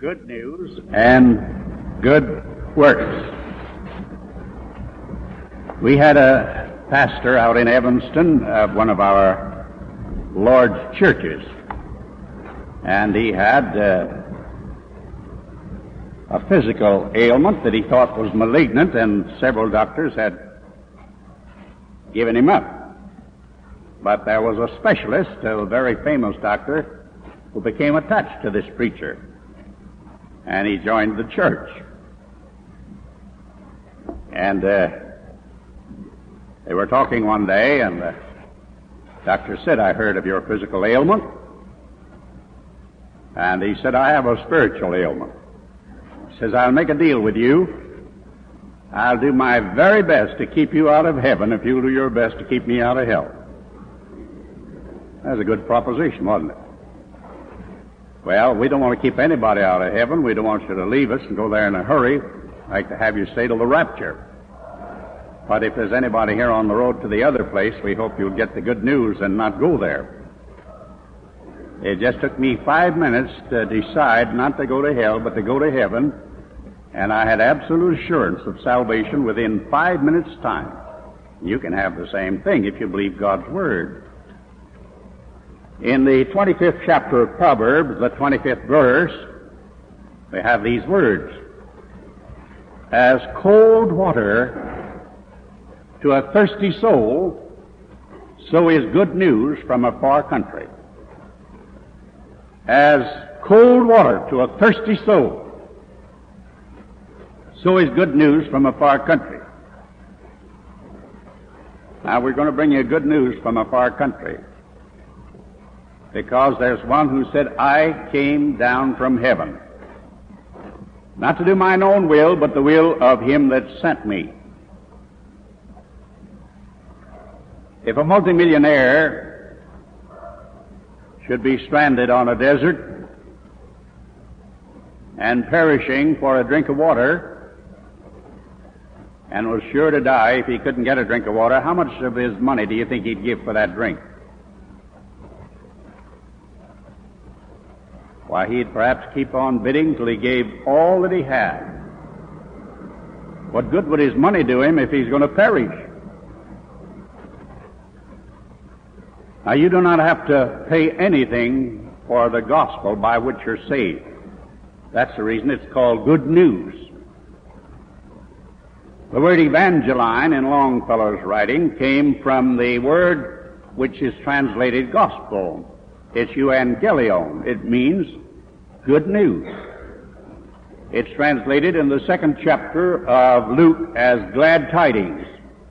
good news and good works. We had a pastor out in Evanston, one of our Lord's churches, and he had a physical ailment that he thought was malignant, and several doctors had given him up. But there was a specialist, a very famous doctor, who became attached to this preacher, and he joined the church. And they were talking one day, and the doctor said, "I heard of your physical ailment." And he said, "I have a spiritual ailment." He says, "I'll make a deal with you. I'll do my very best to keep you out of heaven if you'll do your best to keep me out of hell." That's a good proposition, wasn't it? Well, we don't want to keep anybody out of heaven. We don't want you to leave us and go there in a hurry. I'd like to have you stay till the rapture. But if there's anybody here on the road to the other place, we hope you'll get the good news and not go there. It just took me 5 minutes to decide not to go to hell, but to go to heaven, and I had absolute assurance of salvation within 5 minutes' time. You can have the same thing if you believe God's Word. In the 25th chapter of Proverbs, the 25th verse, we have these words: "As cold water to a thirsty soul, so is good news from a far country." As cold water to a thirsty soul, so is good news from a far country. Now, we're going to bring you good news from a far country, because there's one who said, "I came down from heaven, not to do mine own will, but the will of him that sent me." If a multimillionaire should be stranded on a desert and perishing for a drink of water, and was sure to die if he couldn't get a drink of water, how much of his money do you think he'd give for that drink? Why, he'd perhaps keep on bidding till he gave all that he had. What good would his money do him if he's going to perish? Now, you do not have to pay anything for the gospel by which you're saved. That's the reason it's called good news. The word evangeline in Longfellow's writing came from the word which is translated gospel. It's euangelion. It means good news. It's translated in the 2nd chapter of Luke as glad tidings.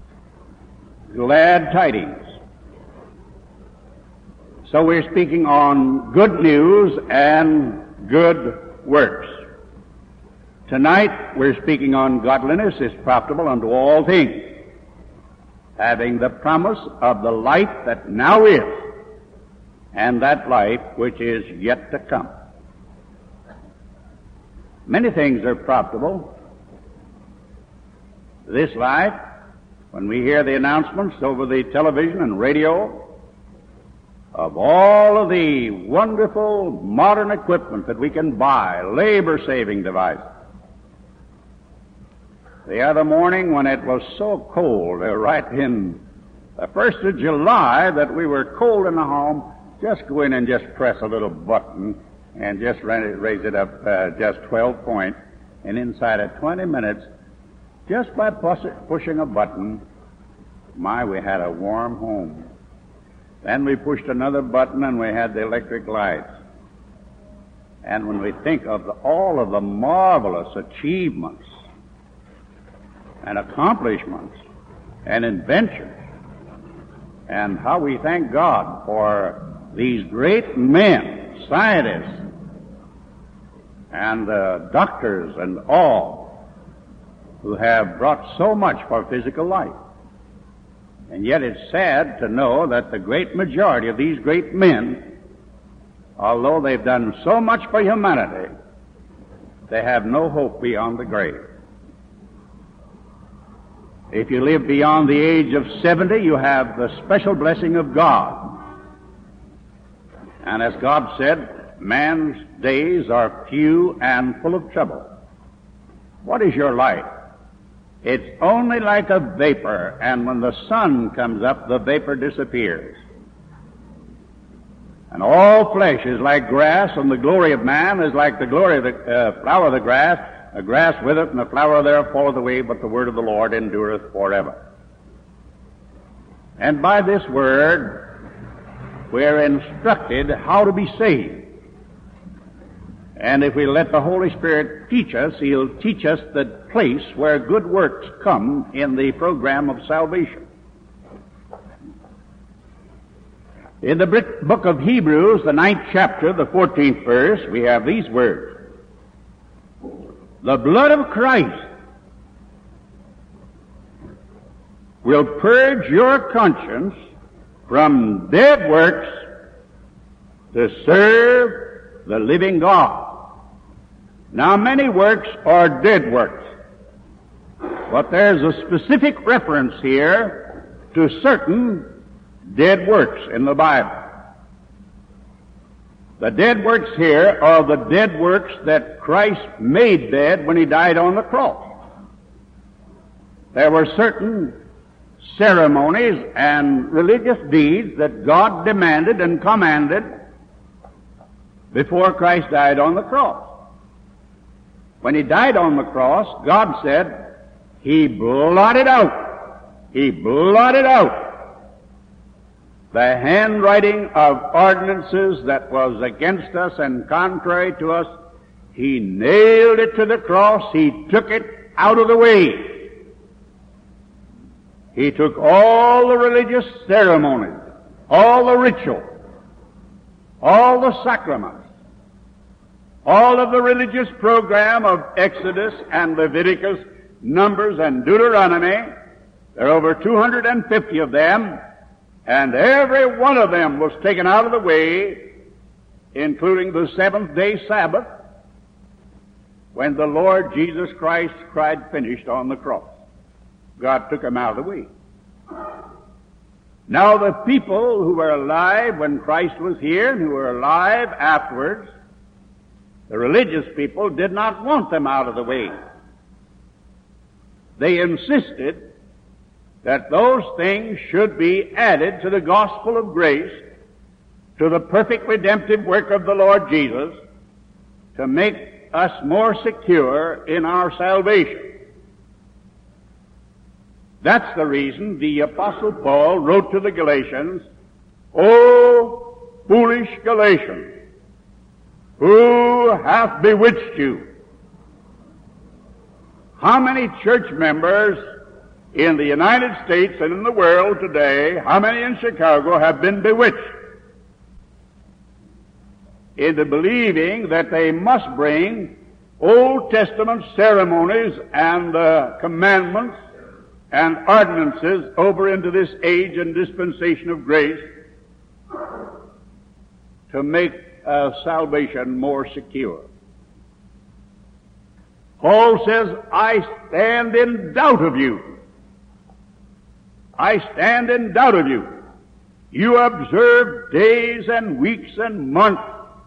Glad tidings. So we're speaking on good news and good works. Tonight we're speaking on godliness is profitable unto all things, having the promise of the light that now is, and that life which is yet to come. Many things are profitable. This life, when we hear the announcements over the television and radio of all of the wonderful modern equipment that we can buy, labor-saving devices. The other morning when it was so cold, right in the 1st of July, that we were cold in the home, just go in and just press a little button and just raise it up just 12 points, and inside of 20 minutes, just by pushing a button, we had a warm home. Then we pushed another button and we had the electric lights. And when we think of all of the marvelous achievements and accomplishments and inventions, and how we thank God for these great men, scientists, and doctors and all, who have brought so much for physical life. And yet it's sad to know that the great majority of these great men, although they've done so much for humanity, they have no hope beyond the grave. If you live beyond the age of 70, you have the special blessing of God. And as God said, man's days are few and full of trouble. What is your life? It's only like a vapor, and when the sun comes up, the vapor disappears. And all flesh is like grass, and the glory of man is like the glory of the flower of the grass. The grass withereth, and the flower thereof falleth away, but the word of the Lord endureth forever. And by this word, we're instructed how to be saved. And if we let the Holy Spirit teach us, He'll teach us the place where good works come in the program of salvation. In the book of Hebrews, the 9th chapter, the 14th verse, we have these words. The blood of Christ will purge your conscience from dead works to serve the living God. Now, many works are dead works, but there's a specific reference here to certain dead works in the Bible. The dead works here are the dead works that Christ made dead when He died on the cross. There were certain ceremonies and religious deeds that God demanded and commanded before Christ died on the cross. When He died on the cross, God said, He blotted out the handwriting of ordinances that was against us and contrary to us. He nailed it to the cross. He took it out of the way. He took all the religious ceremonies, all the ritual, all the sacraments, all of the religious program of Exodus and Leviticus, Numbers and Deuteronomy. There are over 250 of them, and every one of them was taken out of the way, including the seventh-day Sabbath, when the Lord Jesus Christ cried, "Finished," on the cross. God took him out of the way. Now the people who were alive when Christ was here and who were alive afterwards, the religious people did not want them out of the way. They insisted that those things should be added to the gospel of grace, to the perfect redemptive work of the Lord Jesus, to make us more secure in our salvation. That's the reason the Apostle Paul wrote to the Galatians, "O foolish Galatians, who hath bewitched you?" How many church members in the United States and in the world today, how many in Chicago, have been bewitched into believing that they must bring Old Testament ceremonies and commandments and ordinances over into this age and dispensation of grace to make salvation more secure? Paul says, "I stand in doubt of you. I stand in doubt of you. You observe days and weeks and months.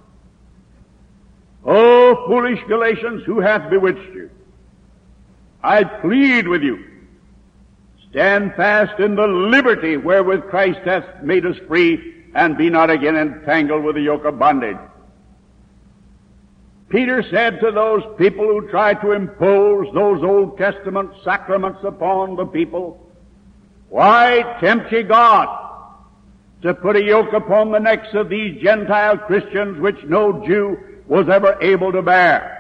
O foolish Galatians, who hath bewitched you? I plead with you. Stand fast in the liberty wherewith Christ hath made us free, and be not again entangled with the yoke of bondage." Peter said to those people who tried to impose those Old Testament sacraments upon the people, "Why tempt ye God to put a yoke upon the necks of these Gentile Christians which no Jew was ever able to bear?"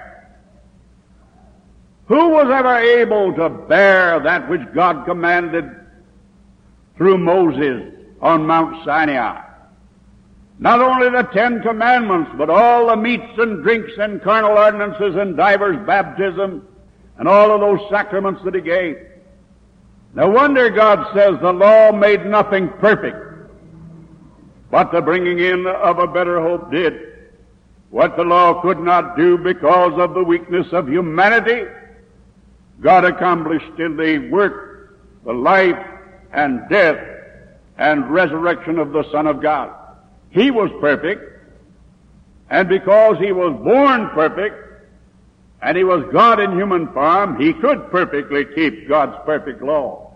Who was ever able to bear that which God commanded through Moses on Mount Sinai? Not only the 10 Commandments, but all the meats and drinks and carnal ordinances and divers baptism and all of those sacraments that He gave. No wonder God says the law made nothing perfect, but the bringing in of a better hope did. What the law could not do because of the weakness of humanity, God accomplished in the work, the life and death and resurrection of the Son of God. He was perfect. And because he was born perfect, and he was God in human form, he could perfectly keep God's perfect law.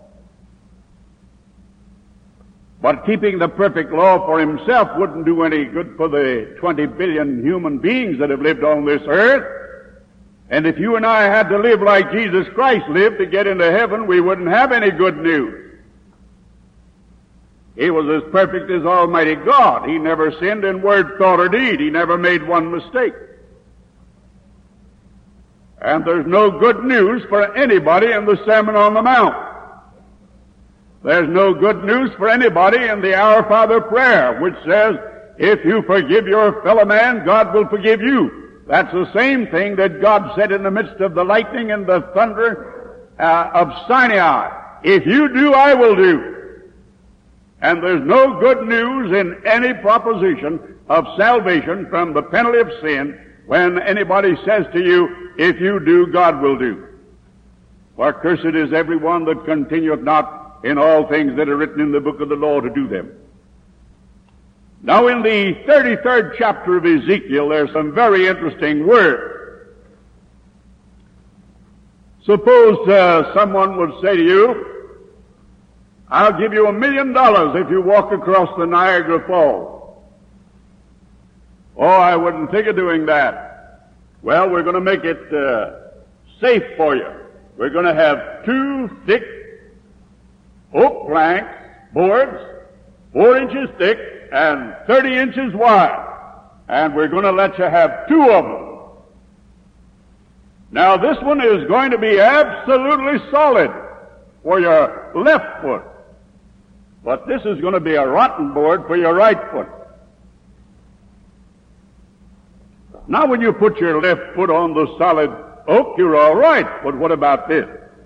But keeping the perfect law for himself wouldn't do any good for the 20 billion human beings that have lived on this earth. And if you and I had to live like Jesus Christ lived to get into heaven, we wouldn't have any good news. He was as perfect as Almighty God. He never sinned in word, thought, or deed. He never made one mistake. And there's no good news for anybody in the Sermon on the Mount. There's no good news for anybody in the Our Father prayer, which says, if you forgive your fellow man, God will forgive you. That's the same thing that God said in the midst of the lightning and the thunder of Sinai. If you do, I will do. And there's no good news in any proposition of salvation from the penalty of sin when anybody says to you, if you do, God will do. For cursed is everyone that continueth not in all things that are written in the book of the law to do them. Now in the 33rd chapter of Ezekiel, there's some very interesting words. Suppose someone would say to you, I'll give you $1 million if you walk across the Niagara Falls. Oh, I wouldn't think of doing that. Well, we're going to make it safe for you. We're going to have 2 thick oak plank boards, 4 inches thick and 30 inches wide. And we're going to let you have 2 of them. Now, this one is going to be absolutely solid for your left foot. But this is going to be a rotten board for your right foot. Now when you put your left foot on the solid oak, you're all right. But what about this?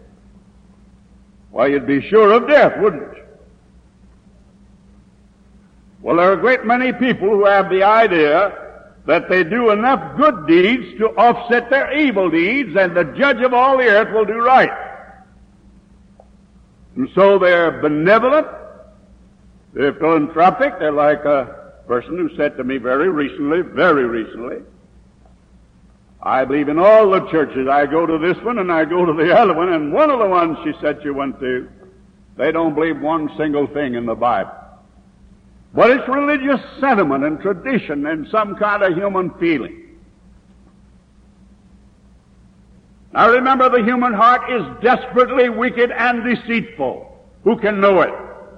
Why, you'd be sure of death, wouldn't you? Well, there are a great many people who have the idea that they do enough good deeds to offset their evil deeds, and the judge of all the earth will do right. And so they're benevolent, they're philanthropic. They're like a person who said to me very recently, I believe in all the churches. I go to this one and I go to the other one, and one of the ones she said she went to, they don't believe one single thing in the Bible. But it's religious sentiment and tradition and some kind of human feeling. Now remember, the human heart is desperately wicked and deceitful. Who can know it?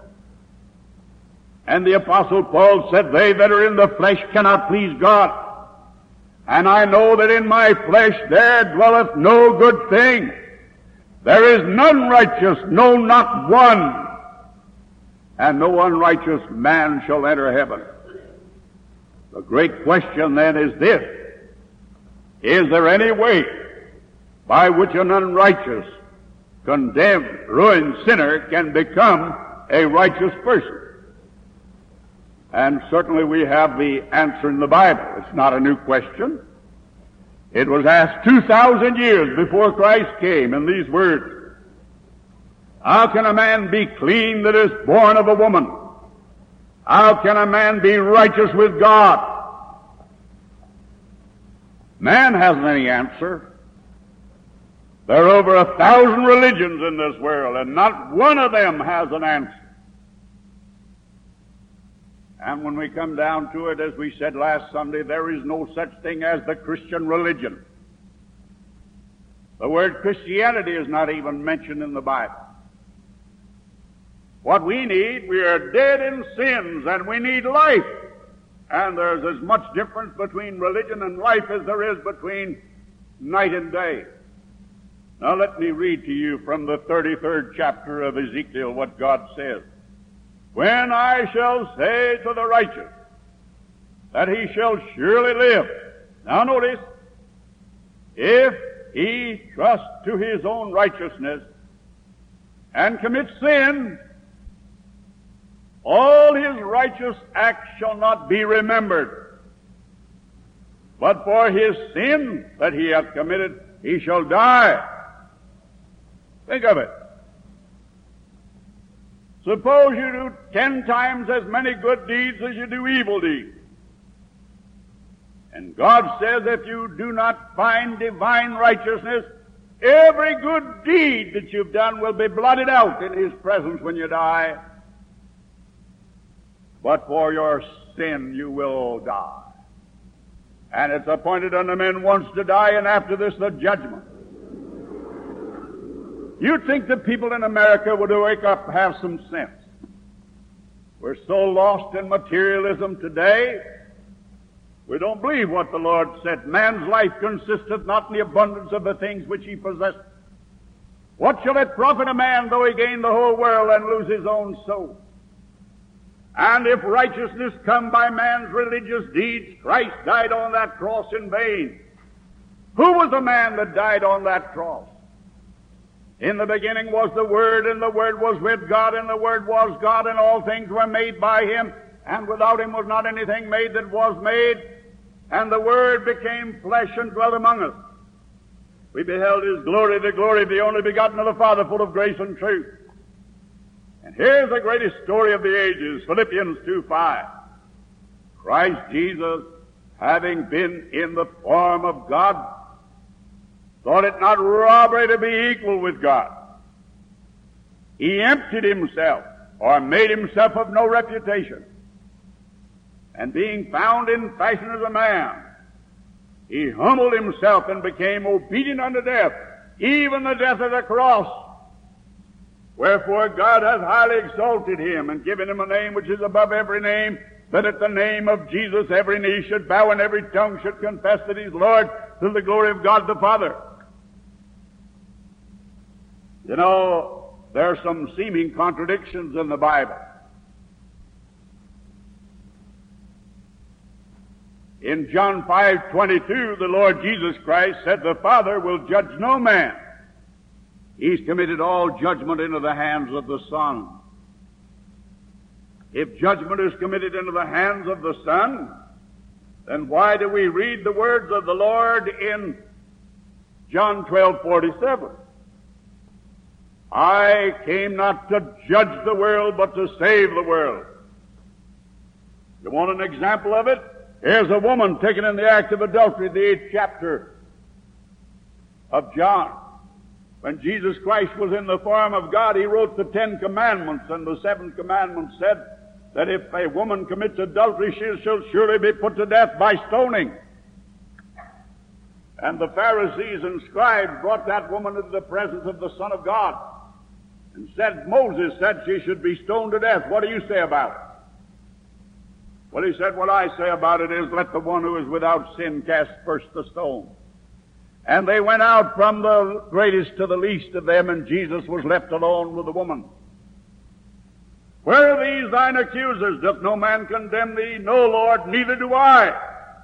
And the Apostle Paul said, they that are in the flesh cannot please God. And I know that in my flesh there dwelleth no good thing. There is none righteous, no, not one. And no unrighteous man shall enter heaven. The great question then is this: is there any way by which an unrighteous, condemned, ruined sinner can become a righteous person? And certainly we have the answer in the Bible. It's not a new question. It was asked 2,000 years before Christ came in these words: how can a man be clean that is born of a woman? How can a man be righteous with God? Man hasn't any answer. There are over 1,000 religions in this world, and not one of them has an answer. And when we come down to it, as we said last Sunday, there is no such thing as the Christian religion. The word Christianity is not even mentioned in the Bible. What we need, we are dead in sins, and we need life. And there's as much difference between religion and life as there is between night and day. Now let me read to you from the 33rd chapter of Ezekiel what God says. When I shall say to the righteous that he shall surely live. Now notice, if he trusts to his own righteousness and commits sin, all his righteous acts shall not be remembered. But for his sin that he hath committed, he shall die. Think of it. Suppose you do 10 times as many good deeds as you do evil deeds. And God says, if you do not find divine righteousness, every good deed that you've done will be blotted out in His presence when you die. But for your sin you will die. And it's appointed unto men once to die, and after this the judgment. You'd think that people in America would wake up and have some sense. We're so lost in materialism today, we don't believe what the Lord said. Man's life consisteth not in the abundance of the things which he possesseth. What shall it profit a man though he gain the whole world and lose his own soul? And if righteousness come by man's religious deeds, Christ died on that cross in vain. Who was the man that died on that cross? In the beginning was the Word, and the Word was with God, and the Word was God, and all things were made by Him, and without Him was not anything made that was made. And the Word became flesh and dwelt among us. We beheld His glory, the glory of the only begotten of the Father, full of grace and truth. And here's the greatest story of the ages, Philippians 2:5. Christ Jesus, having been in the form of God, thought it not robbery to be equal with God. He emptied Himself, or made Himself of no reputation. And being found in fashion as a man, He humbled Himself and became obedient unto death, even the death of the cross. Wherefore God hath highly exalted Him, and given Him a name which is above every name, that at the name of Jesus every knee should bow and every tongue should confess that He is Lord, to the glory of God the Father. You know, there are some seeming contradictions in the Bible. In John 5:22, the Lord Jesus Christ said, the Father will judge no man. He's committed all judgment into the hands of the Son. If judgment is committed into the hands of the Son, then why do we read the words of the Lord in John 12:47? I came not to judge the world, but to save the world. You want an example of it? Here's a woman taken in the act of adultery, the 8th chapter of John. When Jesus Christ was in the form of God, He wrote the 10 commandments, and the 7th commandment said that if a woman commits adultery, she shall surely be put to death by stoning. And the Pharisees and scribes brought that woman into the presence of the Son of God and said, Moses said she should be stoned to death. What do you say about it? Well, he said, what I say about it is, let the one who is without sin cast first the stone. And they went out from the greatest to the least of them, and Jesus was left alone with the woman. Where are these thine accusers? Doth no man condemn thee? No, Lord, neither do I.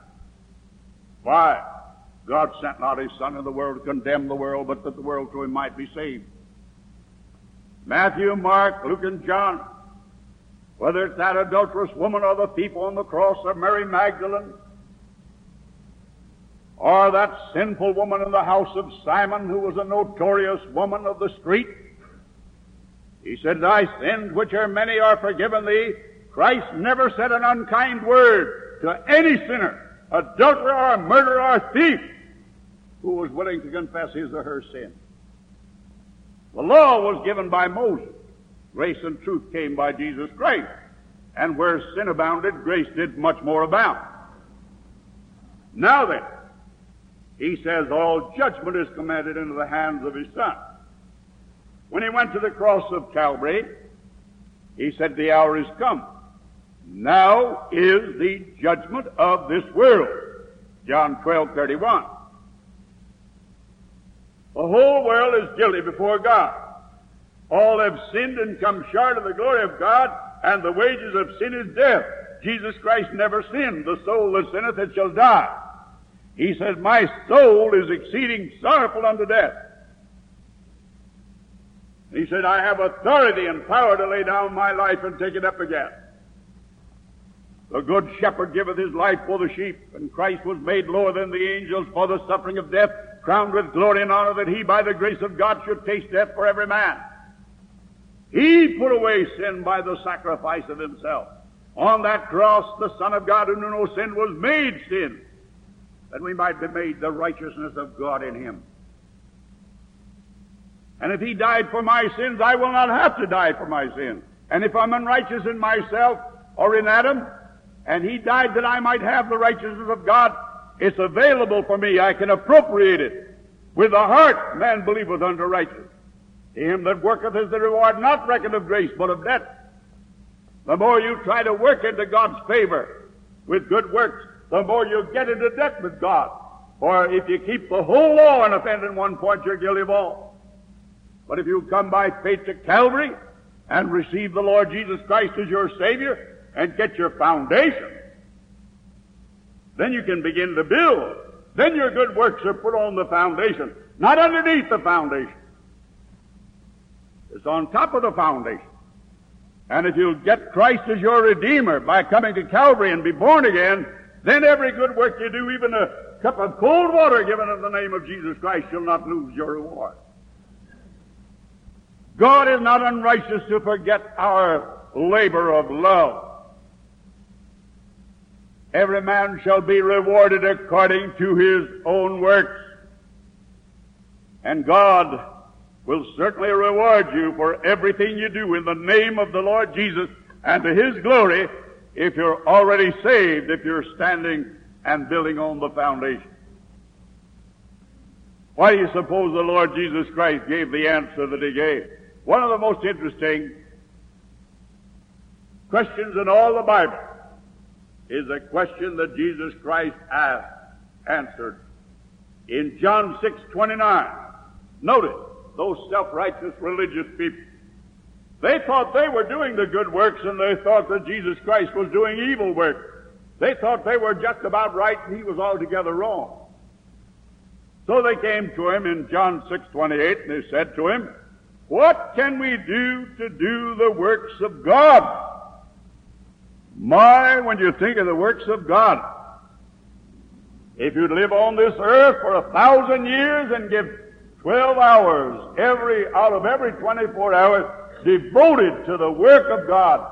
Why? God sent not His Son in the world to condemn the world, but that the world through Him might be saved. Matthew, Mark, Luke, and John, whether it's that adulterous woman or the people on the cross or Mary Magdalene, or that sinful woman in the house of Simon who was a notorious woman of the street, He said, thy sins, which are many, are forgiven thee. Christ never said an unkind word to any sinner, adulterer or murderer or thief, who was willing to confess his or her sin. The law was given by Moses. Grace and truth came by Jesus Christ. And where sin abounded, grace did much more abound. Now then, He says all judgment is committed into the hands of His Son. When He went to the cross of Calvary, He said, the hour is come. Now is the judgment of this world. John 12:31. The whole world is guilty before God. All have sinned and come short of the glory of God, and the wages of sin is death. Jesus Christ never sinned. The soul that sinneth, it shall die. He says, my soul is exceeding sorrowful unto death. He said, I have authority and power to lay down my life and take it up again. The good shepherd giveth his life for the sheep, and Christ was made lower than the angels for the suffering of death, crowned with glory and honor, that He, by the grace of God, should taste death for every man. He put away sin by the sacrifice of Himself. On that cross, the Son of God, who knew no sin, was made sin, that we might be made the righteousness of God in him. And if he died for my sins, I will not have to die for my sins. And if I'm unrighteous in myself or in Adam, and he died that I might have the righteousness of God, it's available for me. I can appropriate it. With the heart man believeth unto righteousness. To him that worketh is the reward not reckoned of grace, but of debt. The more you try to work into God's favor with good works, the more you get into debt with God. For if you keep the whole law and offend in one point, you're guilty of all. But if you come by faith to Calvary and receive the Lord Jesus Christ as your Savior and get your foundation, then you can begin to build. Then your good works are put on the foundation, not underneath the foundation. It's on top of the foundation. And if you'll get Christ as your Redeemer by coming to Calvary and be born again, then every good work you do, even a cup of cold water given in the name of Jesus Christ, you'll not lose your reward. God is not unrighteous to forget our labor of love. Every man shall be rewarded according to his own works. And God will certainly reward you for everything you do in the name of the Lord Jesus and to his glory if you're already saved, if you're standing and building on the foundation. Why do you suppose the Lord Jesus Christ gave the answer that he gave? One of the most interesting questions in all the Bible is a question that Jesus Christ answered in John 6:29. Notice, those self-righteous religious people, they thought they were doing the good works, and they thought that Jesus Christ was doing evil works. They thought they were just about right, and he was altogether wrong. So they came to him in John 6:28, and they said to him, "What can we do to do the works of God?" My, when you think of the works of God, if you'd live on this earth for 1,000 years and give 12 hours out of every 24 hours devoted to the work of God,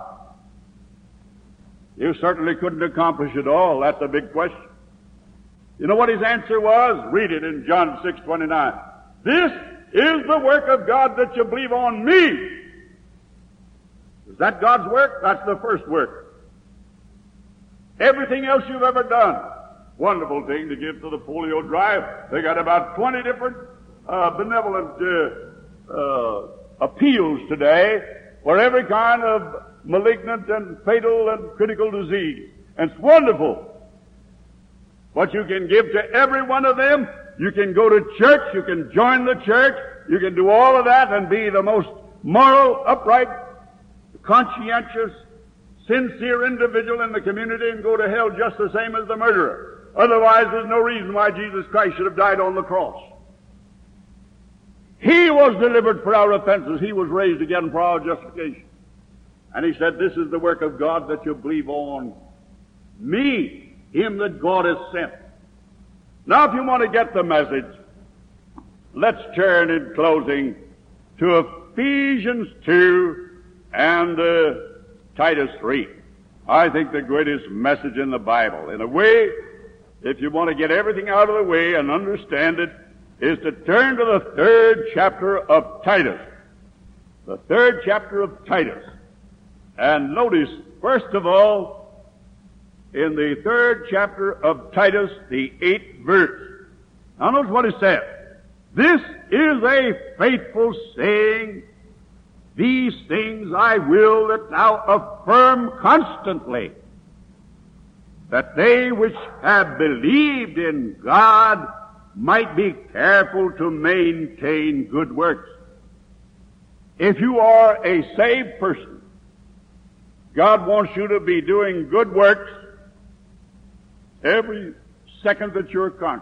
you certainly couldn't accomplish it all. That's a big question. You know what his answer was? Read it in John 6:29. "This is the work of God, that you believe on me." Is that God's work? That's the first work. Everything else you've ever done. Wonderful thing to give to the polio drive. They got about 20 different benevolent appeals today for every kind of malignant and fatal and critical disease. And it's wonderful. What you can give to every one of them, you can go to church, you can join the church, you can do all of that and be the most moral, upright, conscientious, sincere individual in the community and go to hell just the same as the murderer. Otherwise, there's no reason why Jesus Christ should have died on the cross. He was delivered for our offenses. He was raised again for our justification. And he said, "This is the work of God, that you believe on me, him that God has sent." Now, if you want to get the message, let's turn in closing to Ephesians 2 and Titus 3. I think the greatest message in the Bible. In a way, if you want to get everything out of the way and understand it, is to turn to the 3rd chapter of Titus. The 3rd chapter of Titus. And notice, first of all, in the 3rd chapter of Titus, the 8th verse. Now notice what it says. "This is a faithful saying. These things I will that thou affirm constantly, that they which have believed in God might be careful to maintain good works." If you are a saved person, God wants you to be doing good works every second that you're conscious.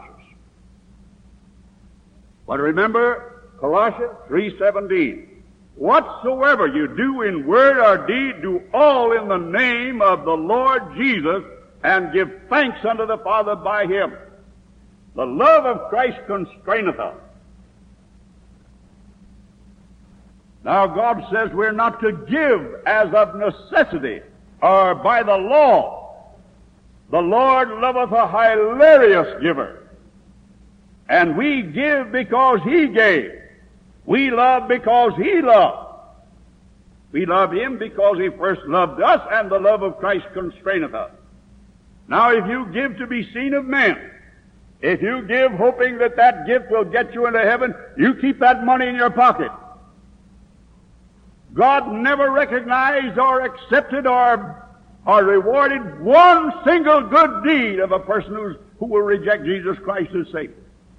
But remember Colossians 3:17. "Whatsoever you do in word or deed, do all in the name of the Lord Jesus, and give thanks unto the Father by him. The love of Christ constraineth us." Now God says we're not to give as of necessity or by the law. The Lord loveth a hilarious giver. And we give because He gave. We love because He loved. We love Him because He first loved us, and the love of Christ constraineth us. Now, if you give to be seen of men, if you give hoping that that gift will get you into heaven, you keep that money in your pocket. God never recognized or accepted or rewarded one single good deed of a person who will reject Jesus Christ as Savior.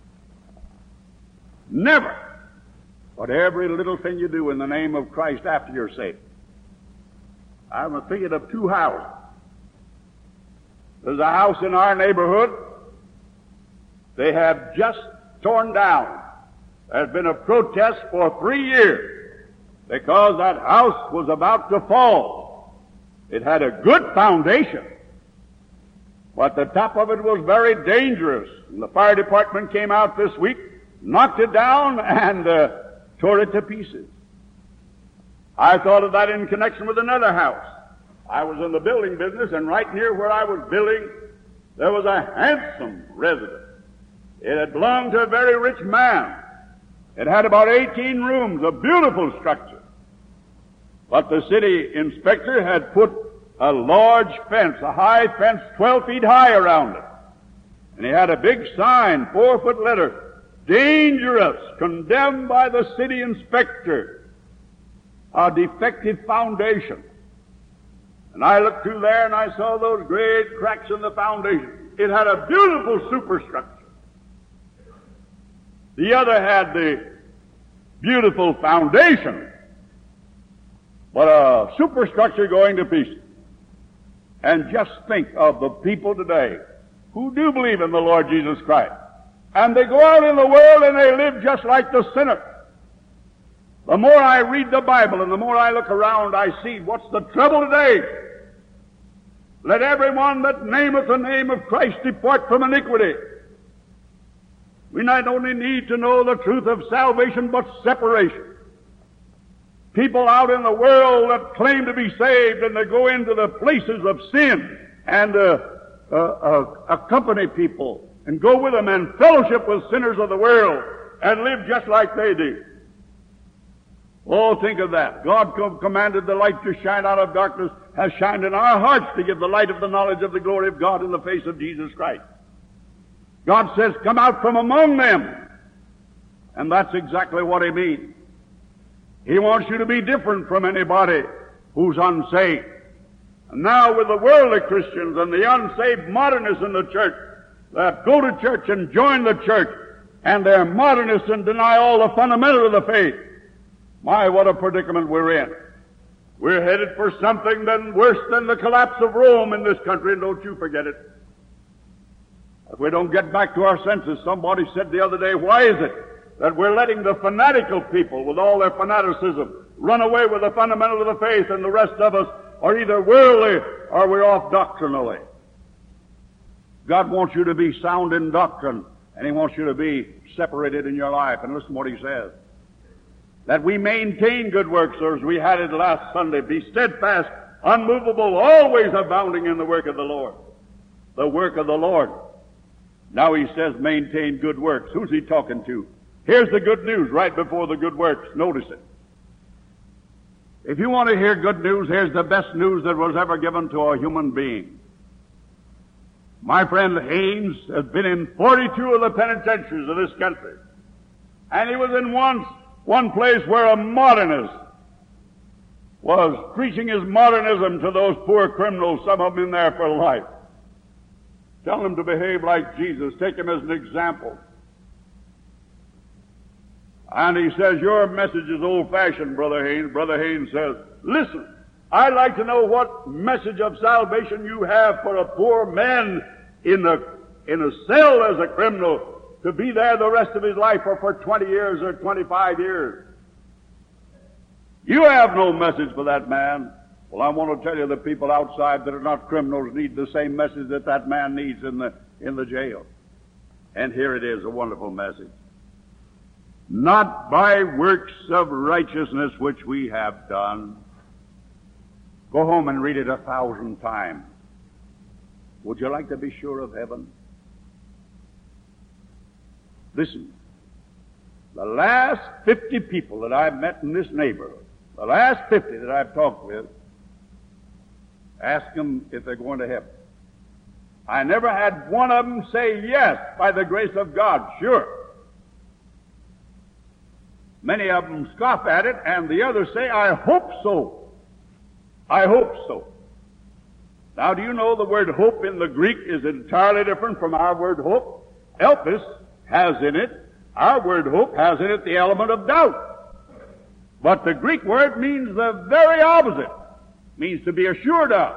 Never. But every little thing you do in the name of Christ after you're saved. I'm thinking of two houses. There's a house in our neighborhood they have just torn down. There's been a protest for 3 years because that house was about to fall. It had a good foundation, but the top of it was very dangerous. And the fire department came out this week, knocked it down, and tore it to pieces. I thought of that in connection with another house. I was in the building business, and right near where I was building, there was a handsome residence. It had belonged to a very rich man. It had about 18 rooms, a beautiful structure. But the city inspector had put a large fence, a high fence 12 feet high around it. And he had a big sign, 4-foot letter, dangerous, condemned by the city inspector, a defective foundation. And I looked through there and I saw those great cracks in the foundation. It had a beautiful superstructure. The other had the beautiful foundation, but a superstructure going to pieces. And just think of the people today who do believe in the Lord Jesus Christ. And they go out in the world and they live just like the sinner. The more I read the Bible and the more I look around, I see what's the trouble today. Let everyone that nameth the name of Christ depart from iniquity. We not only need to know the truth of salvation, but separation. People out in the world that claim to be saved and they go into the places of sin and accompany people and go with them and fellowship with sinners of the world and live just like they do. Oh, think of that. God commanded the light to shine out of darkness, has shined in our hearts to give the light of the knowledge of the glory of God in the face of Jesus Christ. God says, come out from among them. And that's exactly what He means. He wants you to be different from anybody who's unsaved. And now with the worldly Christians and the unsaved modernists in the church that go to church and join the church, and they're modernists and deny all the fundamentals of the faith, my, what a predicament we're in. We're headed for something then worse than the collapse of Rome in this country, and don't you forget it. If we don't get back to our senses, somebody said the other day, why is it that we're letting the fanatical people with all their fanaticism run away with the fundamental of the faith, and the rest of us are either worldly or we're off doctrinally? God wants you to be sound in doctrine, and He wants you to be separated in your life. And listen to what He says. That we maintain good works, or as we had it last Sunday, be steadfast, unmovable, always abounding in the work of the Lord. The work of the Lord. Now He says maintain good works. Who's He talking to? Here's the good news right before the good works. Notice it. If you want to hear good news, here's the best news that was ever given to a human being. My friend Haynes has been in 42 of the penitentiaries of this country. And he was in one place where a modernist was preaching his modernism to those poor criminals, some of them in there for life. Tell them to behave like Jesus. Take Him as an example. And he says, your message is old-fashioned, Brother Haynes. Brother Haynes says, listen, I'd like to know what message of salvation you have for a poor man in a cell as a criminal to be there the rest of his life, or for 20 years or 25 years. You have no message for that man. Well, I want to tell you, the people outside that are not criminals need the same message that that man needs in the jail. And here it is, a wonderful message. Not by works of righteousness which we have done. Go home and read it 1,000 times. Would you like to be sure of heaven? Listen, the last 50 people that I've met in this neighborhood, the last 50 that I've talked with, ask them if they're going to heaven. I never had one of them say yes, by the grace of God, sure. Many of them scoff at it, and the others say, I hope so. I hope so. Now, do you know the word hope in the Greek is entirely different from our word hope? Elpis has in it, our word hope has in it the element of doubt. But the Greek word means the very opposite. It means to be assured of.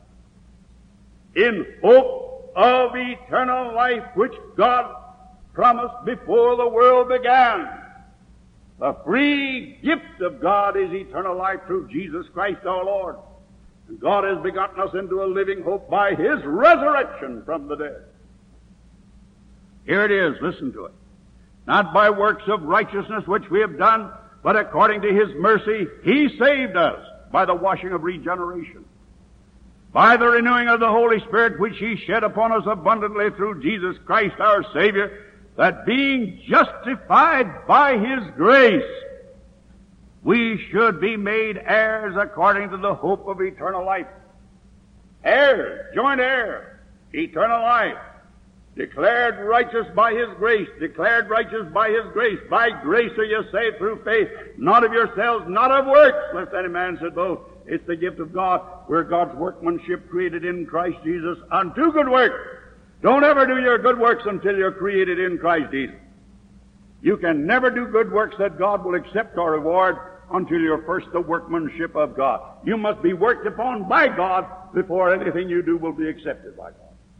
In hope of eternal life which God promised before the world began. The free gift of God is eternal life through Jesus Christ our Lord. And God has begotten us into a living hope by His resurrection from the dead. Here it is, listen to it. Not by works of righteousness which we have done, but according to His mercy, He saved us by the washing of regeneration, by the renewing of the Holy Spirit which He shed upon us abundantly through Jesus Christ our Savior, that being justified by His grace, we should be made heirs according to the hope of eternal life. Heirs, joint heirs, eternal life. Declared righteous by His grace, declared righteous by His grace. By grace are you saved through faith, not of yourselves, not of works, lest any man should boast. It's the gift of God. We're God's workmanship created in Christ Jesus unto good works. Don't ever do your good works until you're created in Christ Jesus. You can never do good works that God will accept or reward until you're first the workmanship of God. You must be worked upon by God before anything you do will be accepted by God.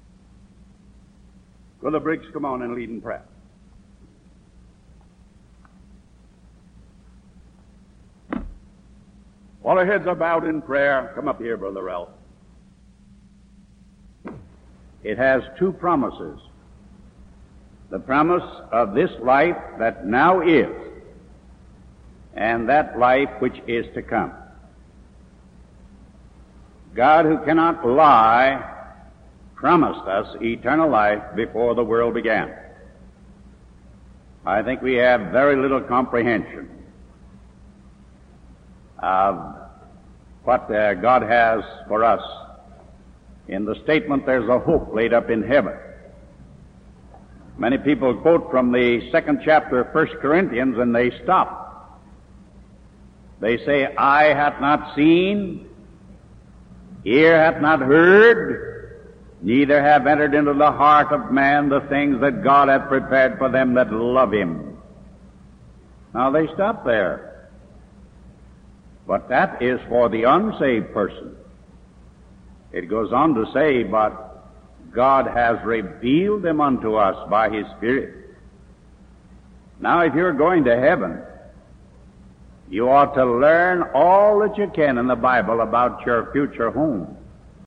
Brother Briggs, come on and lead in prayer. While our heads are bowed in prayer, come up here, Brother Ralph. It has two promises. The promise of this life that now is, and that life which is to come. God, who cannot lie, promised us eternal life before the world began. I think we have very little comprehension of what God has for us. In the statement, there's a hope laid up in heaven. Many people quote from the 2nd chapter of 1 Corinthians and they stop. They say, eye hath not seen, ear hath not heard, neither have entered into the heart of man the things that God hath prepared for them that love Him. Now they stop there. But that is for the unsaved person. It goes on to say, but God has revealed them unto us by His Spirit. Now if you're going to heaven, you ought to learn all that you can in the Bible about your future home.